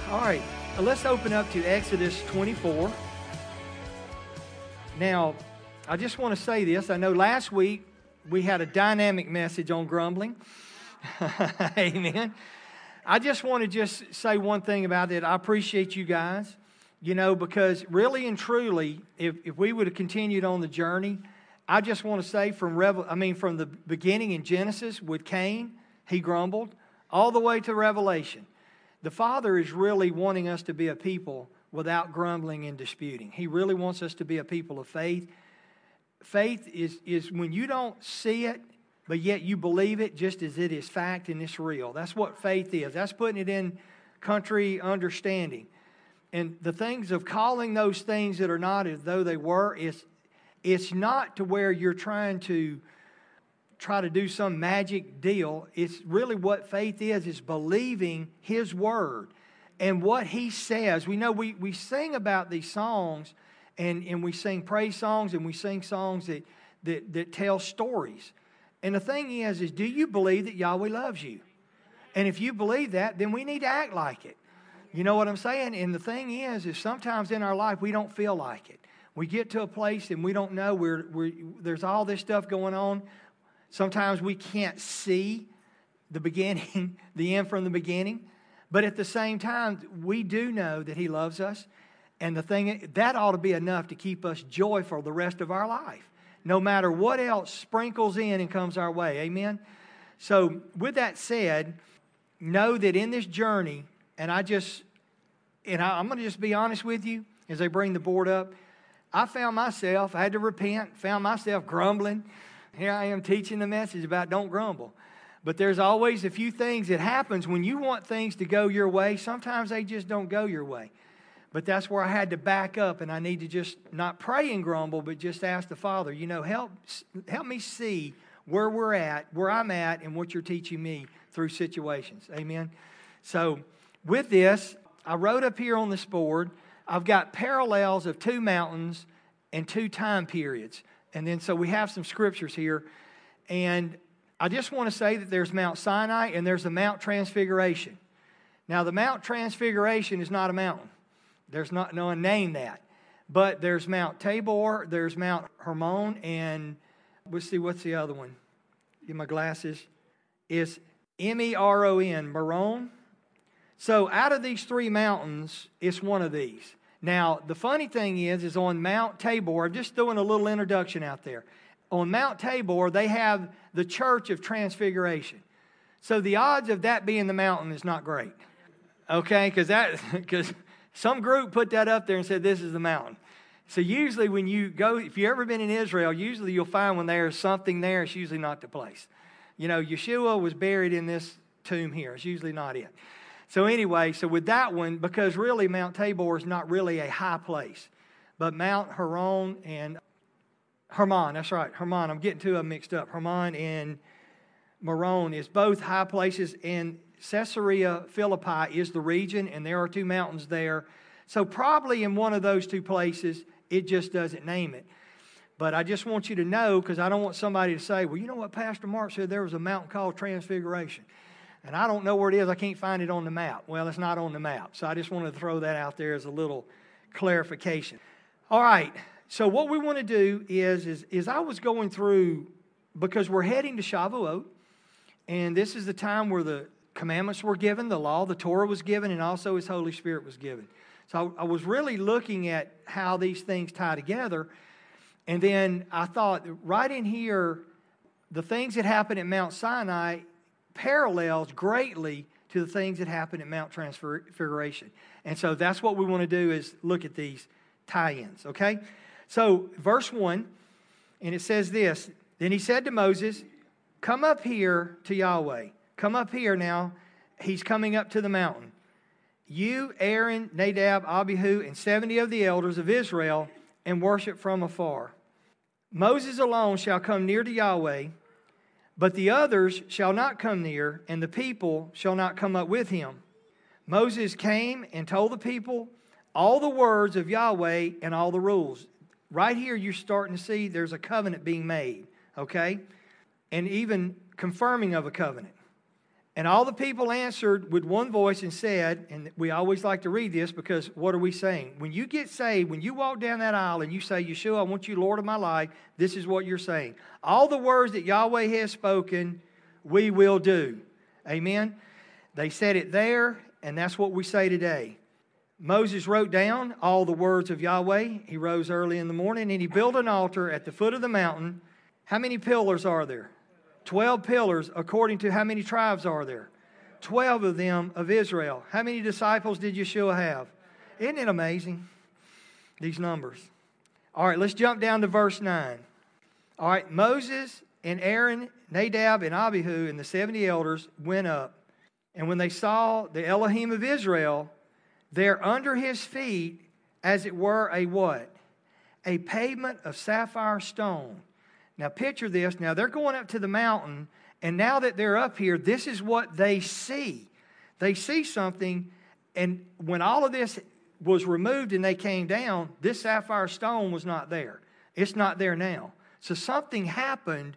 All right, let's open up to Exodus 24. Now, I just want to say this. I know last week we had a dynamic message on grumbling. Amen. I just want to say one thing about it. I appreciate you guys, because really and truly, if we would have continued on the journey, I just want to say from the beginning in Genesis with Cain, he grumbled, all the way to Revelation. The Father is really wanting us to be a people without grumbling and disputing. He really wants us to be a people of faith. Faith is when you don't see it, but yet you believe it just as it is fact and it's real. That's what faith is. That's putting it in country understanding. And the things of calling those things that are not as though they were, it's not to where you're trying to do some magic deal. It's really what faith is believing His Word and what He says. We know we sing about these songs and we sing praise songs and we sing songs that tell stories. And the thing is do you believe that Yahweh loves you? And if you believe that, then we need to act like it. You know what I'm saying? And the thing is sometimes in our life we don't feel like it. We get to a place and we don't know. There's all this stuff going on. Sometimes we can't see the beginning, the end from the beginning. But at the same time, we do know that He loves us. And the thing, that ought to be enough to keep us joyful the rest of our life. No matter what else sprinkles in and comes our way. Amen? So with that said, know that in this journey, and I'm going to just be honest with you as I bring the board up. I had to repent, found myself grumbling. Here I am teaching the message about don't grumble. But there's always a few things that happens when you want things to go your way. Sometimes they just don't go your way. But that's where I had to back up, and I need to just not pray and grumble, but just ask the Father, help me see where I'm at, and what you're teaching me through situations. Amen. So with this, I wrote up here on this board, I've got parallels of 2 mountains and 2 time periods. And then so we have some scriptures here. And I just want to say that there's Mount Sinai and there's the Mount Transfiguration. Now the Mount Transfiguration is not a mountain. There's no one named that. But there's Mount Tabor, there's Mount Hermon, and let's see, what's the other one? Get my glasses. It's Meron, Meron. So out of these 3 mountains, it's one of these. Now, the funny thing is on Mount Tabor, I'm just doing a little introduction out there. On Mount Tabor, they have the Church of Transfiguration. So the odds of that being the mountain is not great. Okay, because some group put that up there and said this is the mountain. So usually when you go, if you've ever been in Israel, usually you'll find when there's something there, it's usually not the place. Yeshua was buried in this tomb here. It's usually not it. So anyway, with that one, because really Mount Tabor is not really a high place. But Mount Hermon and Hermon, that's right, Hermon, I'm getting 2 of them mixed up. Hermon and Meron is both high places, and Caesarea Philippi is the region, and there are 2 mountains there. So probably in one of those 2 places, it just doesn't name it. But I just want you to know, because I don't want somebody to say, well, you know what Pastor Mark said, there was a mountain called Transfiguration. And I don't know where it is. I can't find it on the map. Well, it's not on the map. So I just wanted to throw that out there as a little clarification. All right. So what we want to do is I was going through, because we're heading to Shavuot, and this is the time where the commandments were given, the law, the Torah was given, and also His Holy Spirit was given. So I was really looking at how these things tie together. And then I thought, right in here, the things that happened at Mount Sinai parallels greatly to the things that happened at Mount Transfiguration. And so that's what we want to do, is look at these tie-ins, okay? So verse 1, and it says this, Then he said to Moses, come up here to Yahweh. Come up here now. He's coming up to the mountain. You, Aaron, Nadab, Abihu, and 70 of the elders of Israel, and worship from afar. Moses alone shall come near to Yahweh, but the others shall not come near, and the people shall not come up with him. Moses came and told the people all the words of Yahweh and all the rules. Right here you're starting to see there's a covenant being made, okay? And even confirming of a covenant. And all the people answered with one voice and said, and we always like to read this because what are we saying? When you get saved, when you walk down that aisle and you say, Yeshua, I want you Lord of my life, this is what you're saying. All the words that Yahweh has spoken, we will do. Amen? They said it there, and that's what we say today. Moses wrote down all the words of Yahweh. He rose early in the morning, and he built an altar at the foot of the mountain. How many pillars are there? 12 pillars, according to how many tribes are there? 12 of them of Israel. How many disciples did Yeshua have? Isn't it amazing, these numbers? All right, let's jump down to verse 9. All right, Moses and Aaron, Nadab and Abihu and the 70 elders went up. And when they saw the Elohim of Israel, there under his feet, as it were a what? A pavement of sapphire stone. Now picture this. Now they're going up to the mountain, and now that they're up here, this is what they see. They see something, and when all of this was removed and they came down, this sapphire stone was not there. It's not there now. So something happened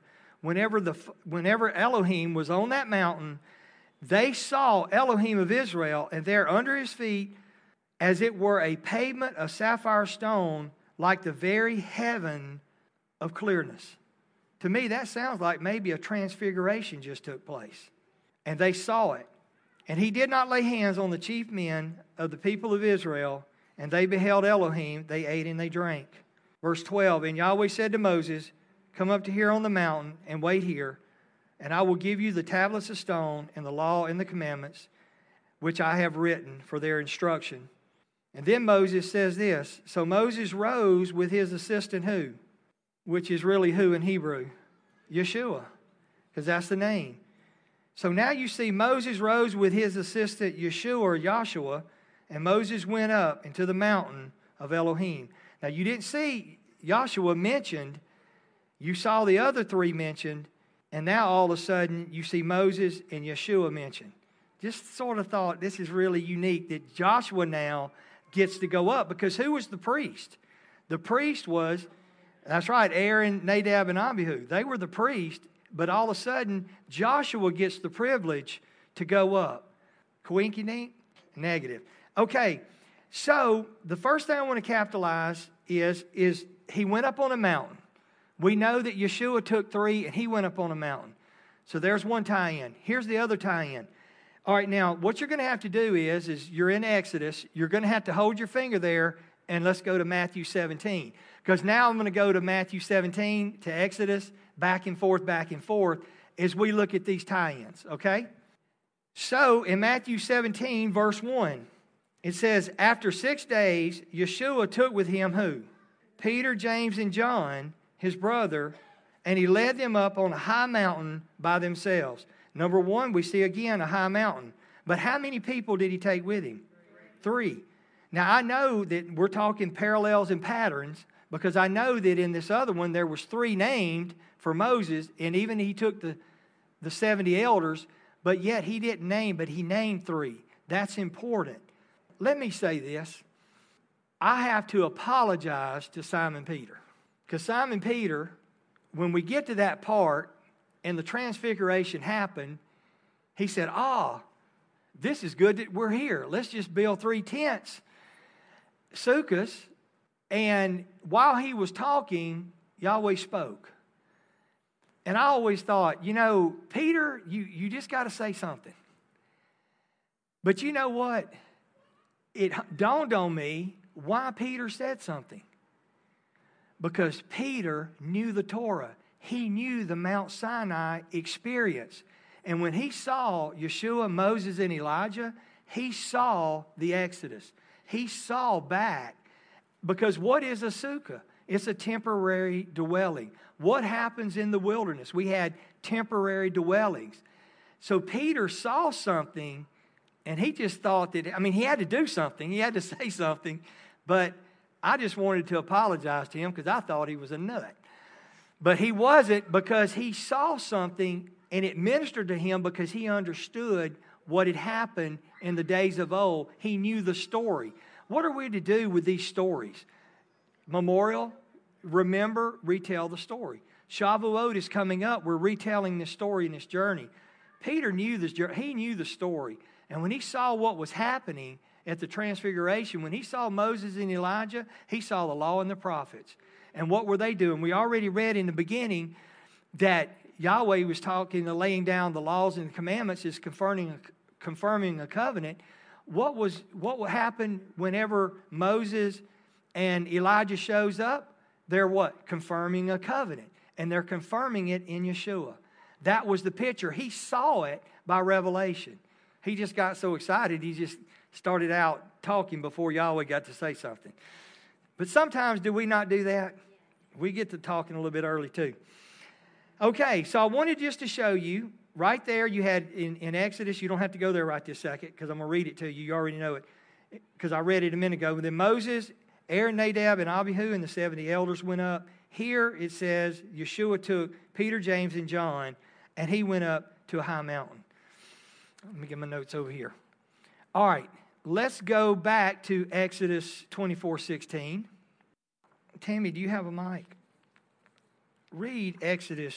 whenever Elohim was on that mountain. They saw Elohim of Israel, and there under his feet, as it were a pavement of sapphire stone, like the very heaven of clearness. To me, that sounds like maybe a transfiguration just took place. And they saw it. And he did not lay hands on the chief men of the people of Israel, and they beheld Elohim, they ate and they drank. Verse 12, and Yahweh said to Moses, come up to here on the mountain and wait here, and I will give you the tablets of stone and the law and the commandments, which I have written for their instruction. And then Moses says this, so Moses rose with his assistant who? Which is really who in Hebrew? Yeshua, because that's the name. So now you see Moses rose with his assistant Yeshua or Joshua, and Moses went up into the mountain of Elohim. Now you didn't see Joshua mentioned. You saw the other three mentioned, and now all of a sudden you see Moses and Yeshua mentioned. Just sort of thought this is really unique that Joshua now gets to go up, because who was the priest? The priest was, that's right, Aaron, Nadab, and Abihu. They were the priest, but all of a sudden, Joshua gets the privilege to go up. Coinky-dink? Negative. Okay, so the first thing I want to capitalize is he went up on a mountain. We know that Yeshua took 3 and he went up on a mountain. So there's one tie-in. Here's the other tie-in. All right, now, what you're going to have to do is you're in Exodus. You're going to have to hold your finger there, and let's go to Matthew 17. Because now I'm going to go to Matthew 17, to Exodus, back and forth, as we look at these tie-ins, okay? So, in Matthew 17, verse 1, it says, after 6 days, Yeshua took with him who? Peter, James, and John, his brother, and he led them up on a high mountain by themselves. Number 1, we see again a high mountain. But how many people did he take with him? 3. Now, I know that we're talking parallels and patterns, because I know that in this other one there was 3 named for Moses, and even he took the 70 elders, but yet he didn't name, but he named 3. That's important. Let me say this. I have to apologize to Simon Peter. Because Simon Peter, when we get to that part and the transfiguration happened, he said, this is good that we're here. Let's just build 3 tents, sukkahs. And while he was talking, Yahweh spoke. And I always thought, Peter, you just got to say something. But you know what? It dawned on me why Peter said something. Because Peter knew the Torah. He knew the Mount Sinai experience. And when he saw Yeshua, Moses, and Elijah, he saw the Exodus. He saw back. Because what is a sukkah? It's a temporary dwelling. What happens in the wilderness? We had temporary dwellings. So Peter saw something, and he just thought that, he had to do something. He had to say something. But I just wanted to apologize to him because I thought he was a nut. But he wasn't, because he saw something, and it ministered to him because he understood what had happened in the days of old. He knew the story. What are we to do with these stories? Memorial, remember, retell the story. Shavuot is coming up. We're retelling this story and this journey. Peter knew this. He knew the story. And when he saw what was happening at the Transfiguration, when he saw Moses and Elijah, he saw the law and the prophets. And what were they doing? We already read in the beginning that Yahweh was talking, laying down the laws and the commandments is confirming a covenant. What happened whenever Moses and Elijah shows up? They're what? Confirming a covenant. And they're confirming it in Yeshua. That was the picture. He saw it by revelation. He just got so excited, he just started out talking before Yahweh got to say something. But sometimes do we not do that? We get to talking a little bit early too. Okay, so I wanted just to show you, right there you had in Exodus, you don't have to go there right this second because I'm going to read it to you. You already know it because I read it a minute ago. But then Moses, Aaron, Nadab, and Abihu and the 70 elders went up. Here it says Yeshua took Peter, James, and John, and he went up to a high mountain. Let me get my notes over here. All right, let's go back to Exodus 24:16. Tammy, do you have a mic? Read Exodus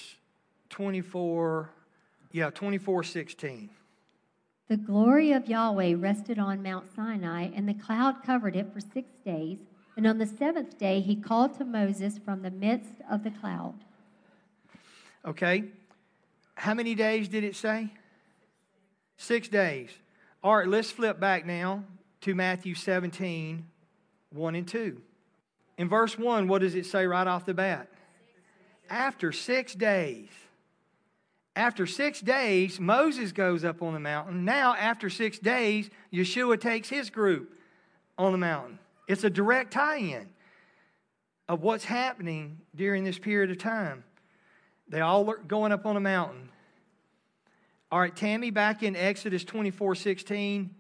24:16. The glory of Yahweh rested on Mount Sinai, and the cloud covered it for 6 days. And on the seventh day, he called to Moses from the midst of the cloud. Okay. How many days did it say? 6 days. All right, let's flip back now to Matthew 17, 1 and 2. In verse 1, what does it say right off the bat? After 6 days. After 6 days, Moses goes up on the mountain. Now, after 6 days, Yeshua takes his group on the mountain. It's a direct tie-in of what's happening during this period of time. They all are going up on a mountain. All right, Tammy, back in Exodus 24:16,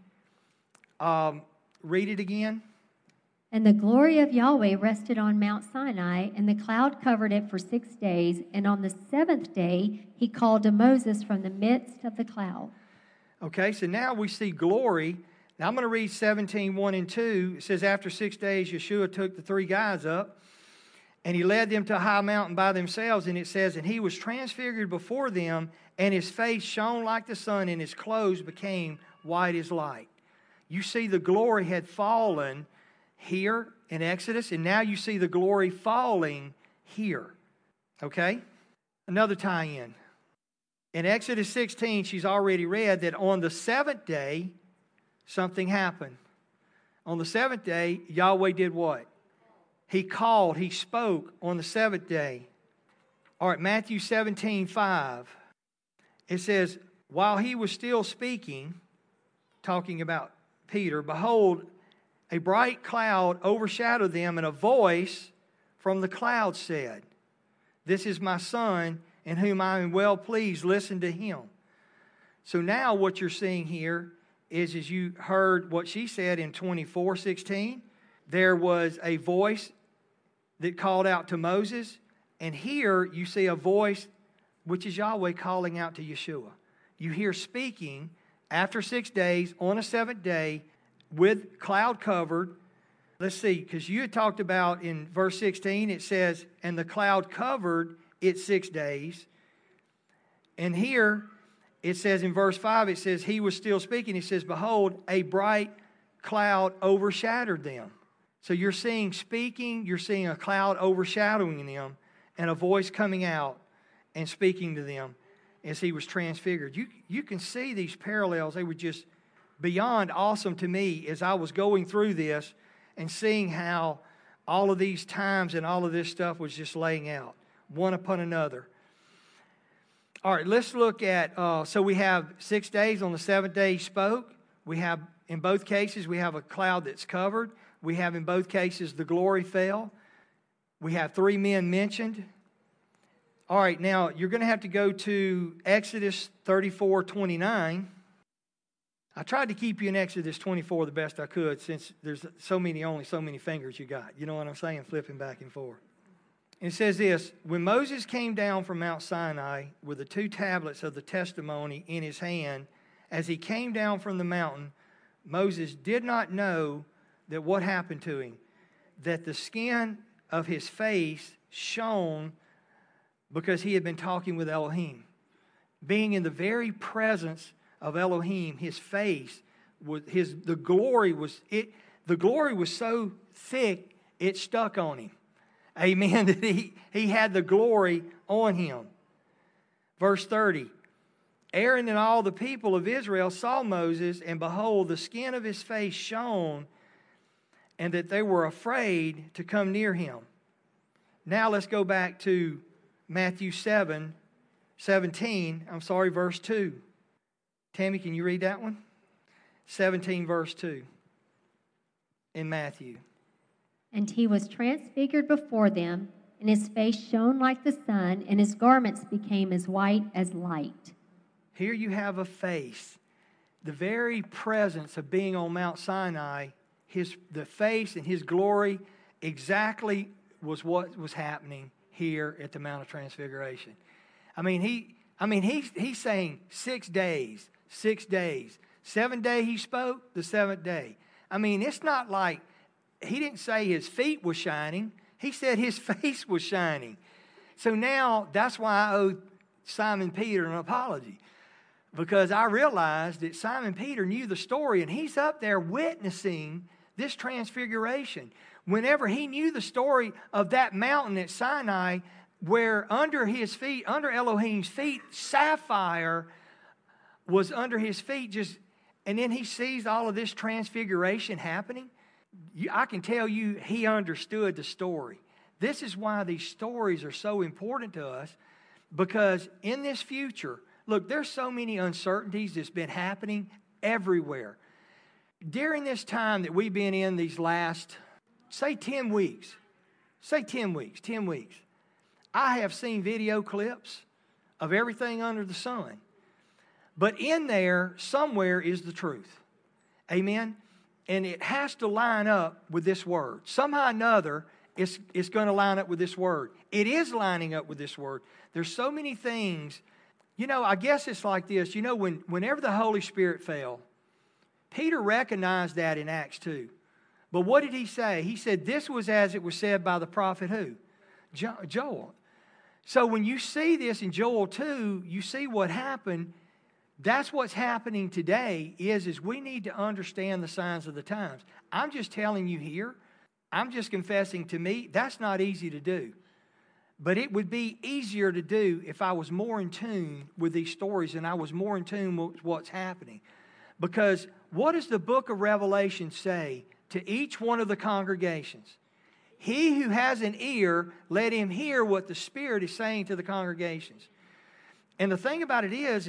read it again. And the glory of Yahweh rested on Mount Sinai, and the cloud covered it for 6 days. And on the seventh day, he called to Moses from the midst of the cloud. Okay, so now we see glory. Now I'm going to read 17, 1 and 2. It says, after 6 days, Yeshua took the 3 guys up, and he led them to a high mountain by themselves. And it says, and he was transfigured before them, and his face shone like the sun, and his clothes became white as light. You see the glory had fallen here in Exodus, and now you see the glory falling here. Okay? Another tie-in. In Exodus 16, she's already read that on the seventh day, something happened. On the seventh day, Yahweh did what? He called, he spoke on the seventh day. All right, Matthew 17:5. It says, while he was still speaking, talking about Peter, behold, a bright cloud overshadowed them, and a voice from the cloud said, this is my son, in whom I am well pleased. Listen to him. So now what you're seeing here is, as you heard what she said in 24:16, there was a voice that called out to Moses. And here you see a voice, which is Yahweh calling out to Yeshua. You hear speaking after 6 days on a seventh day with cloud covered. Let's see, because you had talked about in verse 16, it says, and the cloud covered it 6 days. And here it says in verse 5, it says, he was still speaking. It says, behold, a bright cloud overshadowed them. So you're seeing speaking, you're seeing a cloud overshadowing them, and a voice coming out and speaking to them as he was transfigured. You can see these parallels. They were just beyond awesome to me as I was going through this and seeing how all of these times and all of this stuff was just laying out, one upon another. All right, let's look at, so we have 6 days. On the seventh day he spoke. We have, in both cases, we have a cloud that's covered. We have, in both cases, the glory fell. We have 3 men mentioned. All right, now you're going to have to go to Exodus 34:29. I tried to keep you in Exodus 24 the best I could, since there's only so many fingers you got. You know what I'm saying? Flipping back and forth. It says this, when Moses came down from Mount Sinai with the 2 tablets of the testimony in his hand, as he came down from the mountain, Moses did not know that what happened to him, that the skin of his face shone because he had been talking with Elohim. being in the very presence of Elohim, his face, the glory was so thick it stuck on him. Amen. That he had the glory on him. Verse 30. Aaron and all the people of Israel saw Moses, and behold, the skin of his face shone, and that they were afraid to come near him. Now let's go back to Matthew 17, verse 2. Tammy, can you read that one? 17, verse 2 in Matthew. And he was transfigured before them, and his face shone like the sun, and his garments became as white as light. Here you have a face. The very presence of being on Mount Sinai, the face and his glory exactly was what was happening here at the Mount of Transfiguration. He's saying 6 days, 6 days. 7th day he spoke, the 7th day. It's not like he didn't say his feet were shining. He said his face was shining. So now that's why I owe Simon Peter an apology. Because I realized that Simon Peter knew the story, and he's up there witnessing this transfiguration. Whenever he knew the story of that mountain at Sinai, where under his feet, under Elohim's feet, sapphire was under his feet, and then he sees all of this transfiguration happening. I can tell you he understood the story. This is why these stories are so important to us, because in this future, look, there's so many uncertainties that's been happening everywhere. During this time that we've been in these last, say 10 weeks, 10 weeks, I have seen video clips of everything under the sun. But in there, somewhere is the truth. Amen? And it has to line up with this word. Somehow or another, it's going to line up with this word. It is lining up with this word. There's so many things. I guess it's like this. Whenever the Holy Spirit fell, Peter recognized that in Acts 2. But what did he say? He said, this was as it was said by the prophet who? Joel. So when you see this in Joel 2, you see what happened. That's what's happening today is we need to understand the signs of the times. I'm just telling you here. I'm just confessing to me, that's not easy to do. But it would be easier to do if I was more in tune with these stories and I was more in tune with what's happening. Because what does the book of Revelation say to each one of the congregations? He who has an ear, let him hear what the Spirit is saying to the congregations. And the thing about it is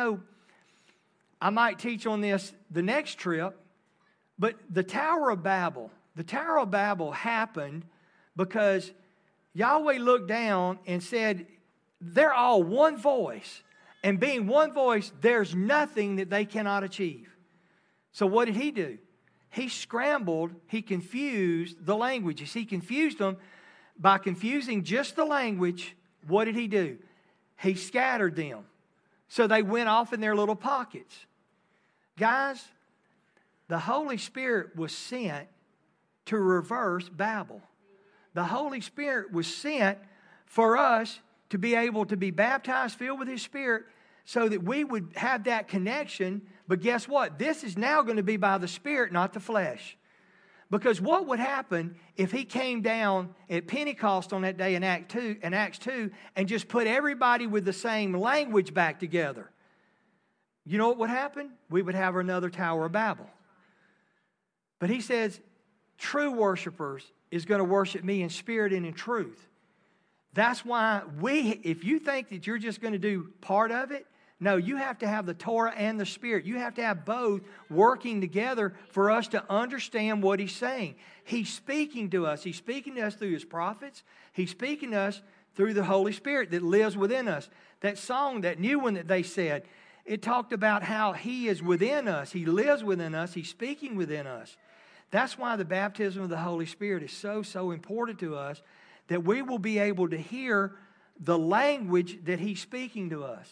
I might teach on this the next trip, but the Tower of Babel happened because Yahweh looked down and said, they're all one voice. And being one voice, there's nothing that they cannot achieve. So what did he do? He scrambled, he confused the languages. He confused them by confusing just the language. What did he do? He scattered them. So they went off in their little pockets. Guys, the Holy Spirit was sent to reverse Babel. The Holy Spirit was sent for us to be able to be baptized, filled with His Spirit, so that we would have that connection. But guess what? This is now going to be by the Spirit, not the flesh. Because what would happen if He came down at Pentecost on that day in Acts 2 and just put everybody with the same language back together? You know what would happen? We would have another Tower of Babel. But He says, true worshipers is going to worship me in spirit and in truth. That's why if you think that you're just going to do part of it, no, you have to have the Torah and the Spirit. You have to have both working together for us to understand what He's saying. He's speaking to us. He's speaking to us through His prophets. He's speaking to us through the Holy Spirit that lives within us. That song, that new one that they said, it talked about how He is within us. He lives within us. He's speaking within us. That's why the baptism of the Holy Spirit is so important to us, that we will be able to hear the language that He's speaking to us.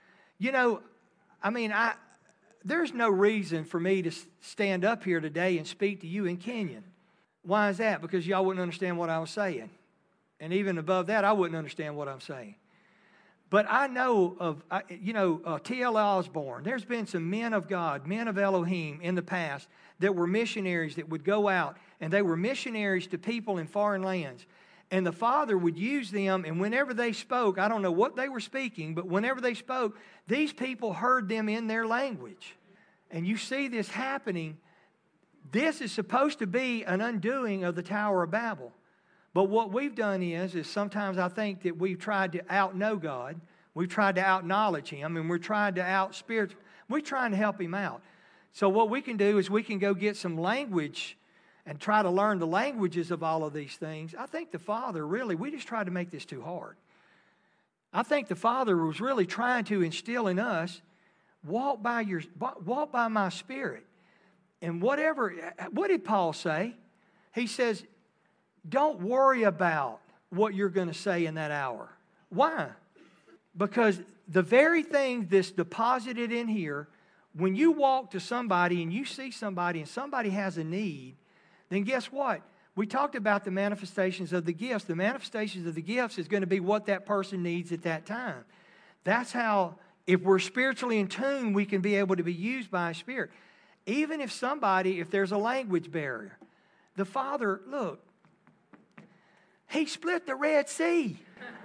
There's no reason for me to stand up here today and speak to you in Kenyan. Why is that? Because y'all wouldn't understand what I was saying. And even above that, I wouldn't understand what I'm saying. But I know of, T.L. Osborne. There's been some men of God, men of Elohim in the past that were missionaries that would go out, and they were missionaries to people in foreign lands. And the Father would use them, and whenever they spoke, I don't know what they were speaking, but whenever they spoke, these people heard them in their language. And you see this happening. This is supposed to be an undoing of the Tower of Babel. But what we've done is sometimes I think that we've tried to out-know God. We've tried to out-knowledge Him, and we're trying to out-spiritual. We're trying to help Him out. So what we can do is we can go get some language and try to learn the languages of all of these things. I think the Father really, we just tried to make this too hard. I think the Father was really trying to instill in us, walk by my Spirit. And what did Paul say? He says, don't worry about what you're going to say in that hour. Why? Because the very thing that's deposited in here, when you walk to somebody and you see somebody and somebody has a need, then guess what? We talked about the manifestations of the gifts. The manifestations of the gifts is going to be what that person needs at that time. That's how, if we're spiritually in tune, we can be able to be used by a Spirit. Even if there's a language barrier. The Father, look, He split the Red Sea.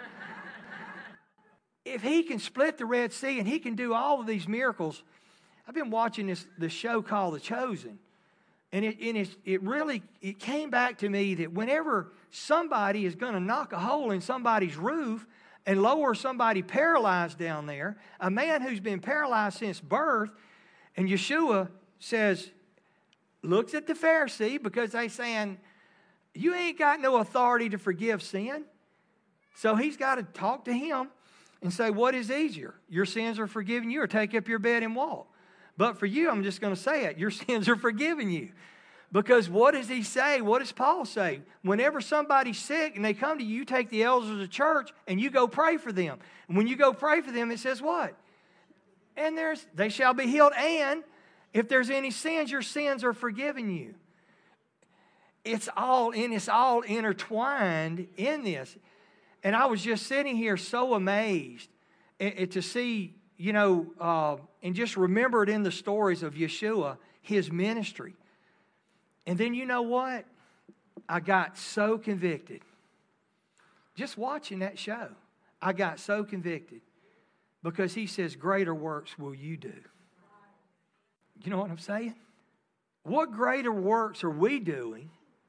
If He can split the Red Sea and He can do all of these miracles, I've been watching this show called The Chosen. And it came back to me that whenever somebody is going to knock a hole in somebody's roof and lower somebody paralyzed down there, a man who's been paralyzed since birth, and Yeshua looks at the Pharisee because they saying, you ain't got no authority to forgive sin. So he's got to talk to him and say, what is easier? Your sins are forgiven you, or take up your bed and walk. But for you, I'm just going to say it. Your sins are forgiven you. Because what does he say? What does Paul say? Whenever somebody's sick and they come to you, you take the elders of the church and you go pray for them. And when you go pray for them, it says what? And they shall be healed. And if there's any sins, your sins are forgiven you. It's all intertwined in this. And I was just sitting here so amazed to see, and just remembered in the stories of Yeshua, His ministry. And then you know what? I got so convicted. Just watching that show, I got so convicted. Because He says, greater works will you do. You know what I'm saying? What greater works are we doing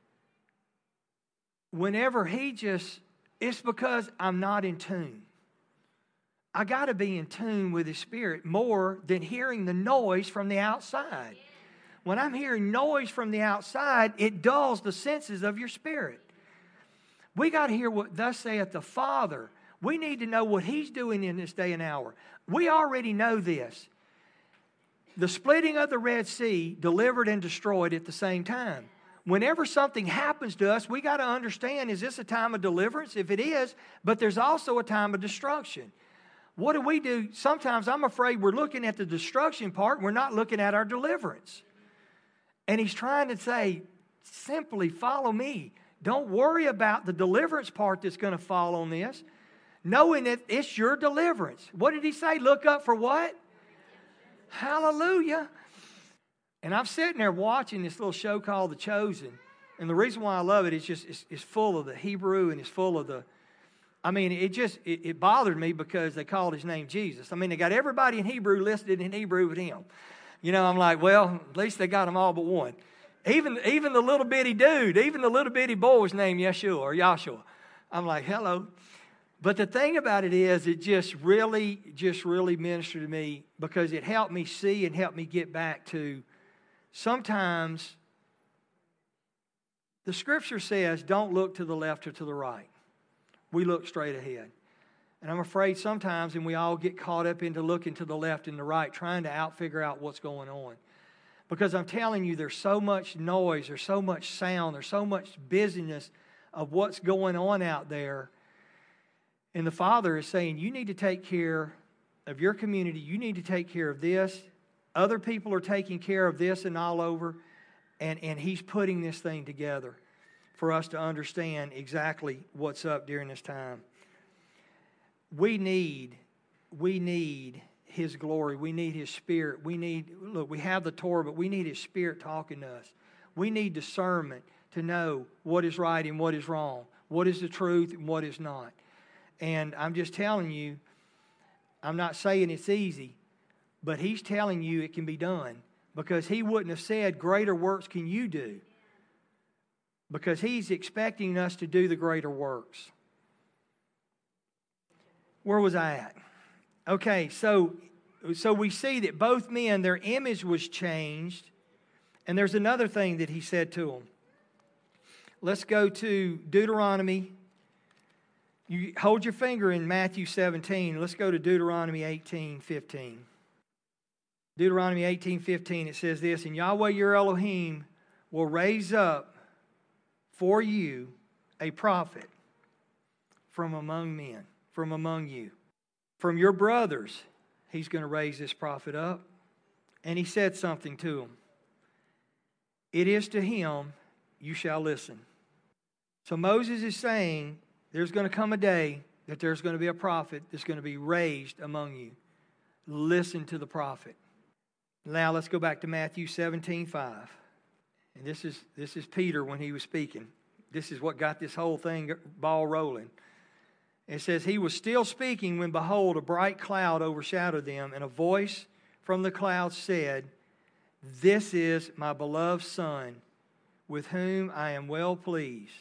whenever it's because I'm not in tune. I got to be in tune with His Spirit more than hearing the noise from the outside. When I'm hearing noise from the outside, it dulls the senses of your spirit. We got to hear what thus saith the Father. We need to know what He's doing in this day and hour. We already know this. The splitting of the Red Sea delivered and destroyed at the same time. Whenever something happens to us, we got to understand, is this a time of deliverance? If it is, but there's also a time of destruction. What do we do? Sometimes I'm afraid we're looking at the destruction part. We're not looking at our deliverance. And He's trying to say, simply follow me. Don't worry about the deliverance part that's going to fall on this. Knowing that it's your deliverance. What did He say? Look up for what? Hallelujah. And I'm sitting there watching this little show called The Chosen. And the reason why I love it is just it's full of the Hebrew and it's full of the... it bothered me because they called His name Jesus. They got everybody in Hebrew listed in Hebrew but Him. I'm like, well, at least they got them all but one. Even the little bitty dude, even the little bitty boy was named Yeshua or Yahshua. I'm like, hello. But the thing about it is, it just really ministered to me because it helped me see and helped me get back to sometimes the Scripture says, don't look to the left or to the right. We look straight ahead. And I'm afraid sometimes, and we all get caught up into looking to the left and the right, trying to figure out what's going on. Because I'm telling you, there's so much noise, there's so much sound, there's so much busyness of what's going on out there. And the Father is saying, you need to take care of your community. You need to take care of this. Other people are taking care of this and all over. And He's putting this thing together for us to understand exactly what's up during this time. We need we need His glory. We need His Spirit. We have the Torah, but we need His Spirit talking to us. We need discernment to know what is right and what is wrong, what is the truth and what is not. And I'm just telling you, I'm not saying it's easy, but He's telling you it can be done, because He wouldn't have said, greater works can you do, because He's expecting us to do the greater works. Where was I at? Okay, so we see that both men, their image was changed. And there's another thing that He said to them. Let's go to Deuteronomy. You hold your finger in Matthew 17. Let's go to Deuteronomy 18:15. Deuteronomy 18:15, it says this, and Yahweh your Elohim will raise up for you a prophet from among men, from among you. From your brothers, He's going to raise this prophet up. And He said something to them. It is to him you shall listen. So Moses is saying there's going to come a day that there's going to be a prophet that's going to be raised among you. Listen to the prophet. Now let's go back to Matthew 17:5. And this is Peter when he was speaking. This is what got this whole thing ball rolling. It says, he was still speaking when, behold, a bright cloud overshadowed them, and a voice from the cloud said, this is my beloved Son, with whom I am well pleased.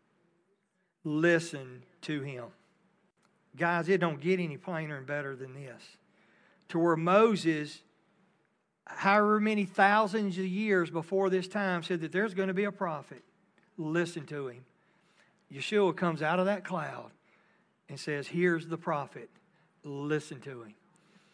Listen to Him. Guys, it don't get any plainer and better than this. To where Moses, however many thousands of years before this time, said that there's going to be a prophet. Listen to him. Yeshua comes out of that cloud and says, here's the prophet. Listen to him.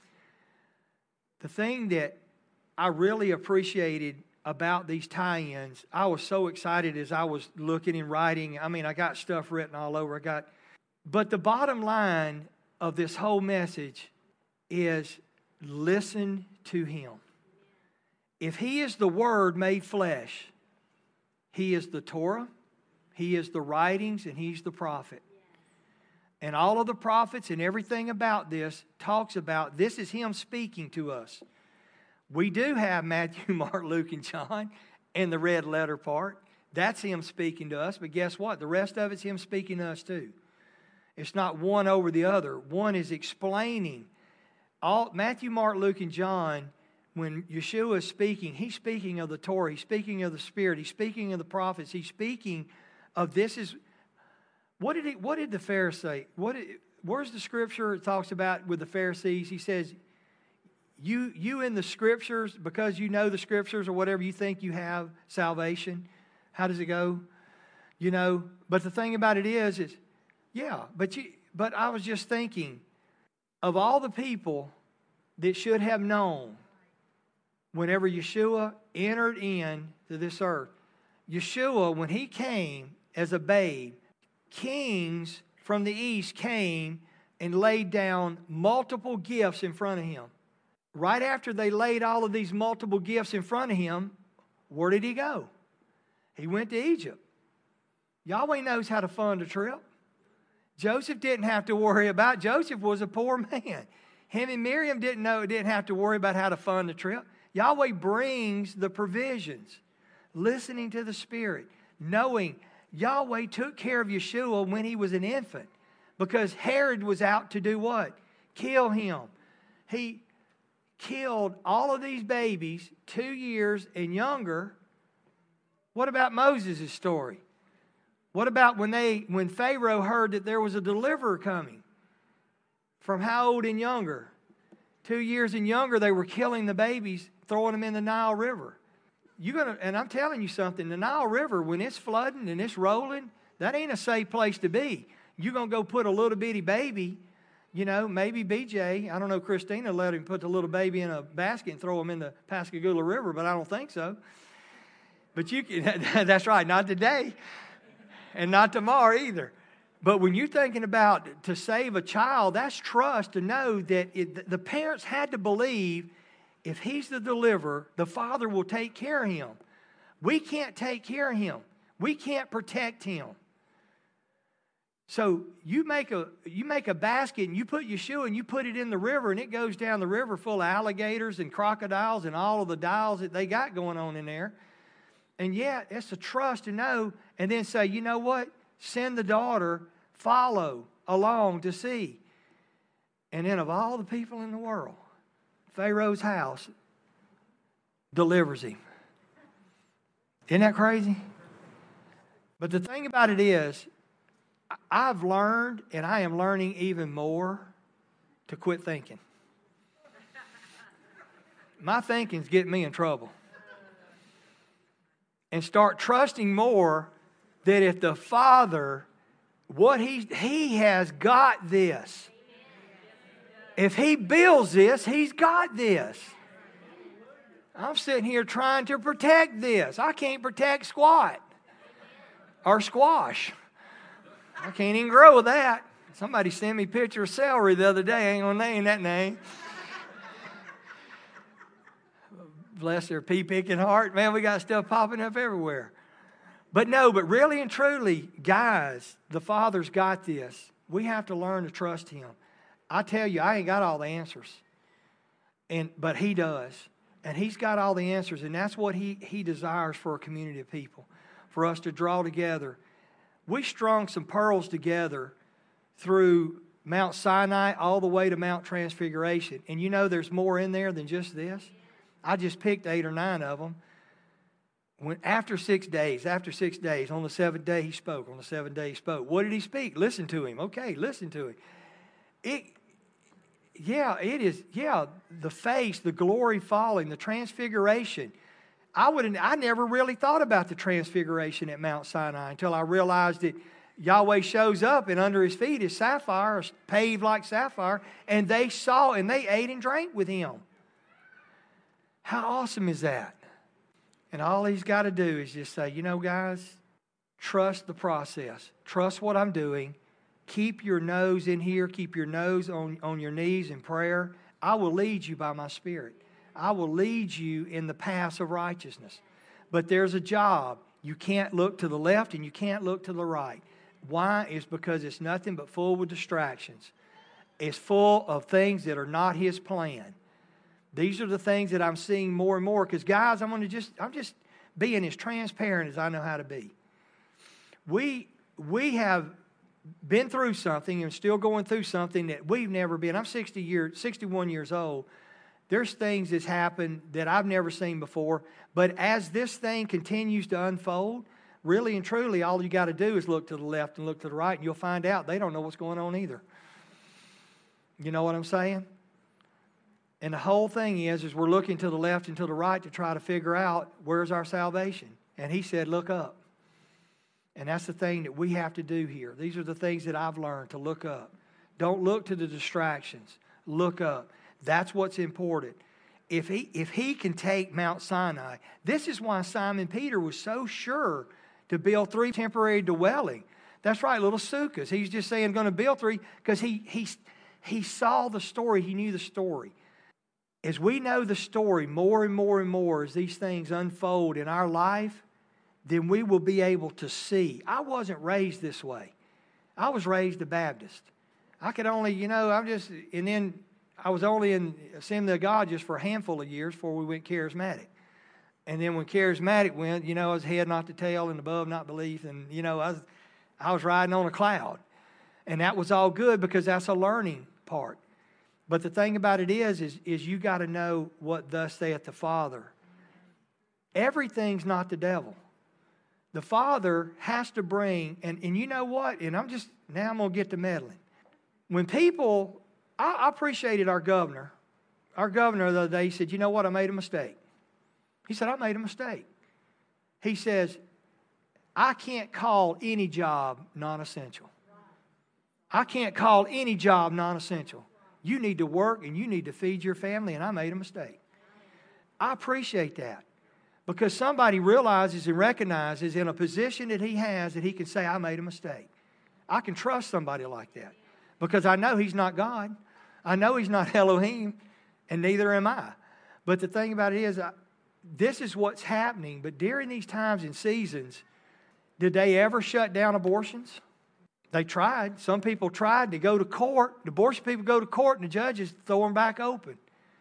The thing that I really appreciated about these tie-ins, I was so excited as I was looking and writing. I mean, I got stuff written all over. But the bottom line of this whole message is listen to Him. If He is the Word made flesh, He is the Torah, He is the writings, and He's the prophet. And all of the prophets and everything about this talks about this is Him speaking to us. We do have Matthew, Mark, Luke, and John and the red letter part. That's Him speaking to us. But guess what? The rest of it's Him speaking to us too. It's not one over the other. One is explaining. Matthew, Mark, Luke, and John, when Yeshua is speaking, He's speaking of the Torah. He's speaking of the Spirit. He's speaking of the prophets. He's speaking of this is... What did the Pharisee... Where's the scripture it talks about with the Pharisees? He says... You in the Scriptures, because you know the Scriptures or whatever, you think you have salvation. How does it go? You know, but the thing about it is yeah, but I was just thinking, of all the people that should have known whenever Yeshua entered into this earth, Yeshua, when He came as a babe, kings from the east came and laid down multiple gifts in front of Him. Right after they laid all of these multiple gifts in front of Him, where did He go? He went to Egypt. Yahweh knows how to fund a trip. Joseph didn't have to worry about it. Joseph was a poor man. Him and Miriam didn't have to worry about how to fund the trip. Yahweh brings the provisions. Listening to the Spirit. Knowing Yahweh took care of Yeshua when He was an infant. Because Herod was out to do what? Kill Him. He killed all of these babies 2 years and younger. What about Moses' story? What about when Pharaoh heard that there was a deliverer coming? From how old and younger? 2 years and younger, they were killing the babies, throwing them in the Nile River. And I'm telling you something, the Nile River, when it's flooding and it's rolling, that ain't a safe place to be. You're going to go put a little bitty baby, maybe BJ, I don't know, Christina let him put the little baby in a basket and throw him in the Pascagoula River, but I don't think so. But that's right, not today and not tomorrow either. But when you're thinking about to save a child, that's trust to know that the parents had to believe if He's the deliverer, the Father will take care of him. We can't take care of him. We can't protect him. So you make a basket and you put your shoe and you put it in the river and it goes down the river full of alligators and crocodiles and all of the dials that they got going on in there. And yet it's a trust to know and then say, you know what? Send the daughter, follow along to see. And then of all the people in the world, Pharaoh's house delivers him. Isn't that crazy? But the thing about it is, I've learned, and I am learning even more, to quit thinking. My thinking's getting me in trouble. And start trusting more that if the Father, what He has got this. If He builds this, He's got this. I'm sitting here trying to protect this. I can't protect squat or squash. I can't even grow with that. Somebody sent me a picture of celery the other day. I ain't going to name that name. Bless their pea-picking heart. Man, we got stuff popping up everywhere. But really and truly, guys, the Father's got this. We have to learn to trust Him. I tell you, I ain't got all the answers. But He does. And He's got all the answers. And that's what He desires for a community of people. For us to draw together. We strung some pearls together through Mount Sinai all the way to Mount Transfiguration. And you know there's more in there than just this. I just picked 8 or 9 of them. After 6 days, on the 7th day He spoke. On the 7th day He spoke. What did He speak? Listen to Him. Okay, listen to Him. The face, the glory falling, the transfiguration. I never really thought about the transfiguration at Mount Sinai until I realized that Yahweh shows up and under His feet is sapphire, paved like sapphire, and they saw and they ate and drank with Him. How awesome is that? And all He's got to do is just say, you know, guys, trust the process. Trust what I'm doing. Keep your nose in here. Keep your nose on your knees in prayer. I will lead you by my Spirit. I will lead you in the paths of righteousness. But there's a job. You can't look to the left and you can't look to the right. Why? It's because it's nothing but full with distractions. It's full of things that are not His plan. These are the things that I'm seeing more and more. Because guys, I'm just being as transparent as I know how to be. We have been through something and still going through something that we've never been. I'm 61 years old. There's things that's happened that I've never seen before. But as this thing continues to unfold, really and truly, all you got to do is look to the left and look to the right, and you'll find out they don't know what's going on either. You know what I'm saying? And the whole thing is we're looking to the left and to the right to try to figure out where's our salvation. And He said, look up. And that's the thing that we have to do here. These are the things that I've learned, to look up. Don't look to the distractions. Look up. That's what's important. If he can take Mount Sinai, this is why Simon Peter was so sure to build 3 temporary dwellings. That's right, little sukkahs. He's just saying going to build 3 because he saw the story. He knew the story. As we know the story more and more and more as these things unfold in our life, then we will be able to see. I wasn't raised this way. I was raised a Baptist. I could only, and then I was only in Assembly of God just for a handful of years before we went charismatic. And then when charismatic went, I was head not the tail and above not beneath. And, I was riding on a cloud. And that was all good because that's a learning part. But the thing about it is you got to know what thus saith the Father. Everything's not the devil. The Father has to bring, and you know what? And I'm going to get to meddling. When people, I appreciated our governor. Our governor the other day, he said, you know what? I made a mistake. He said, I made a mistake. He says, I can't call any job non-essential. I can't call any job non-essential. You need to work and you need to feed your family, and I made a mistake. I appreciate that because somebody realizes and recognizes in a position that he has that he can say, I made a mistake. I can trust somebody like that because I know he's not God. I know he's not Elohim, and neither am I. But the thing about it is, this is what's happening. But during these times and seasons, did they ever shut down abortions? They tried. Some people tried to go to court. The abortion people go to court and the judges throw them back open.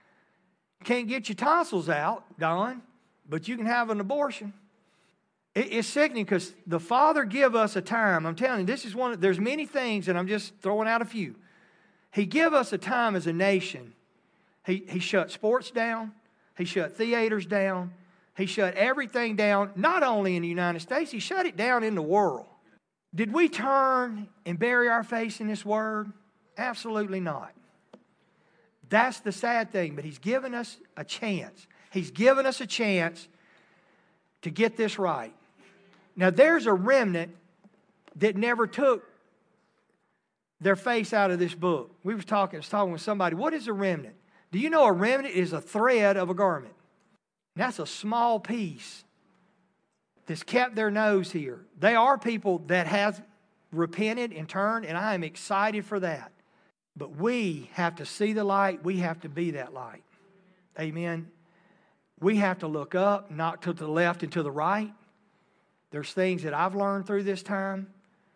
Can't get your tonsils out, Don, but you can have an abortion. It's sickening because the Father give us a time. I'm telling you, this is there's many things, and I'm just throwing out a few. He give us a time as a nation. He shut sports down. He shut theaters down. He shut everything down, not only in the United States, he shut it down in the world. Did we turn and bury our face in this word? Absolutely not. That's the sad thing, but he's given us a chance. He's given us a chance to get this right. Now, there's a remnant that never took their face out of this book. I was talking with somebody. What is a remnant? Do you know a remnant is a thread of a garment? That's a small piece that's kept their nose here. They are people that have repented and turned, and I am excited for that. But we have to see the light. We have to be that light. Amen. We have to look up, not to the left and to the right. There's things that I've learned through this time.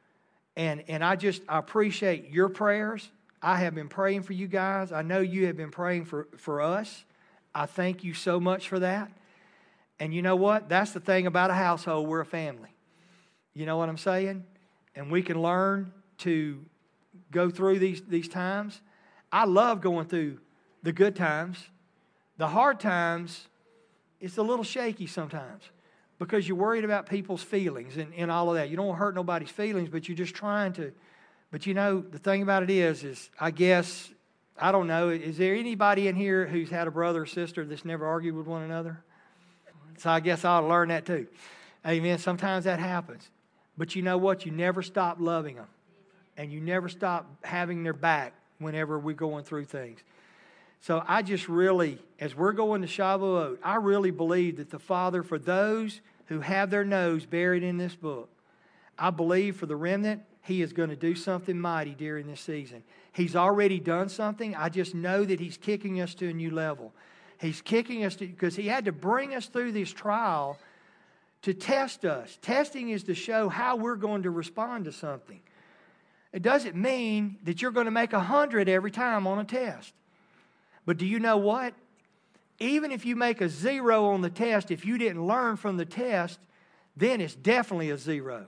And I appreciate your prayers. I have been praying for you guys. I know you have been praying for us. I thank you so much for that. And you know what? That's the thing about a household. We're a family. You know what I'm saying? And we can learn to go through these times. I love going through the good times. The hard times, it's a little shaky sometimes because you're worried about people's feelings and all of that. You don't want to hurt nobody's feelings, but you're just trying to. But you know, the thing about it is I guess, I don't know, is there anybody in here who's had a brother or sister that's never argued with one another? So I guess I ought to learn that too. Amen. Sometimes that happens. But you know what? You never stop loving them. And you never stop having their back whenever we're going through things. So I just really, as we're going to Shavuot, I really believe that the Father, for those who have their nose buried in this book, I believe for the remnant, He is going to do something mighty during this season. He's already done something. I just know that He's kicking us to a new level. He's kicking us because He had to bring us through this trial to test us. Testing is to show how we're going to respond to something. It doesn't mean that you're going to make 100 every time on a test. But do you know what? Even if you make a 0 on the test, if you didn't learn from the test, then it's definitely a 0.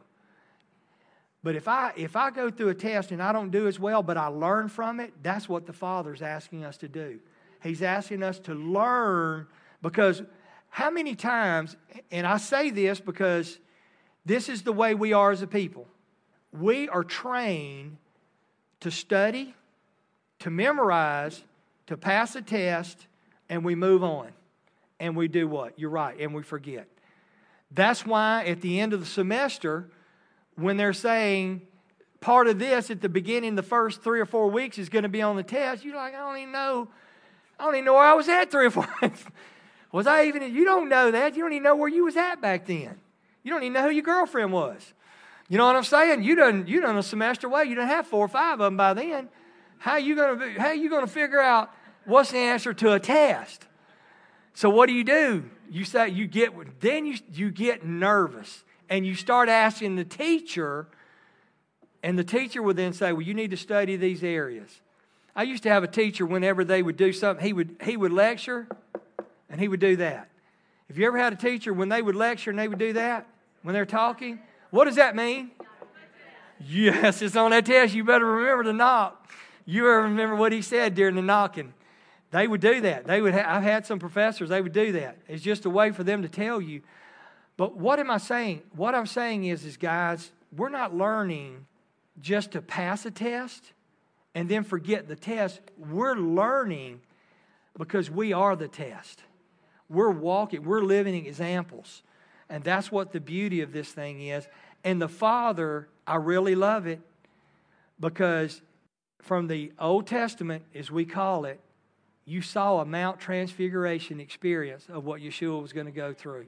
But if I go through a test and I don't do as well, but I learn from it, that's what the Father's asking us to do. He's asking us to learn, because how many times, and I say this because this is the way we are as a people. We are trained to study, to memorize, to pass a test, and we move on. And we do what? You're right, and we forget. That's why at the end of the semester, when they're saying part of this at the beginning, the first 3 or 4 weeks is going to be on the test, you're like, I don't even know where I was at 3 or 4 weeks. Was I even? You don't know that. You don't even know where you was at back then. You don't even know who your girlfriend was. You know what I'm saying? You done a semester away. You done have 4 or 5 of them by then. How you gonna figure out what's the answer to a test? So what do? You say you get nervous and you start asking the teacher, and the teacher would then say, "Well, you need to study these areas." I used to have a teacher. Whenever they would do something, he would lecture, and he would do that. Have you ever had a teacher when they would lecture and they would do that when they're talking? What does that mean? Yes, it's on that test. You better remember to knock. You ever remember what he said during the knocking? They would do that. I've had some professors, they would do that. It's just a way for them to tell you. But what am I saying? What I'm saying is guys, we're not learning just to pass a test and then forget the test. We're learning because we are the test. We're walking, we're living examples. And that's what the beauty of this thing is. And the Father, I really love it because from the Old Testament, as we call it, you saw a Mount Transfiguration experience of what Yeshua was going to go through.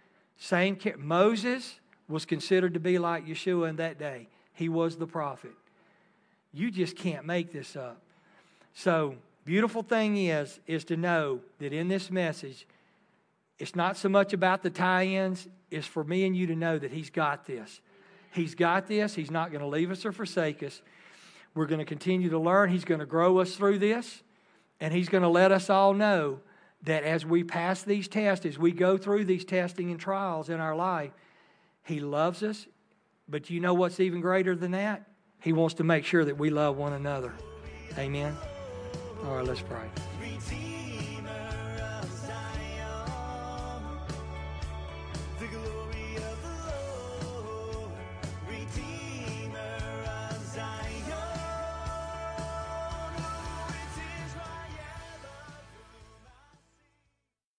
Moses was considered to be like Yeshua in that day. He was the prophet. You just can't make this up. So, beautiful thing is to know that in this message, it's not so much about the tie-ins, it's for me and you to know that He's got this. He's got this. He's not going to leave us or forsake us. We're going to continue to learn. He's going to grow us through this. And He's going to let us all know that as we pass these tests, as we go through these testing and trials in our life, He loves us. But you know what's even greater than that? He wants to make sure that we love one another. Amen. All right, let's pray.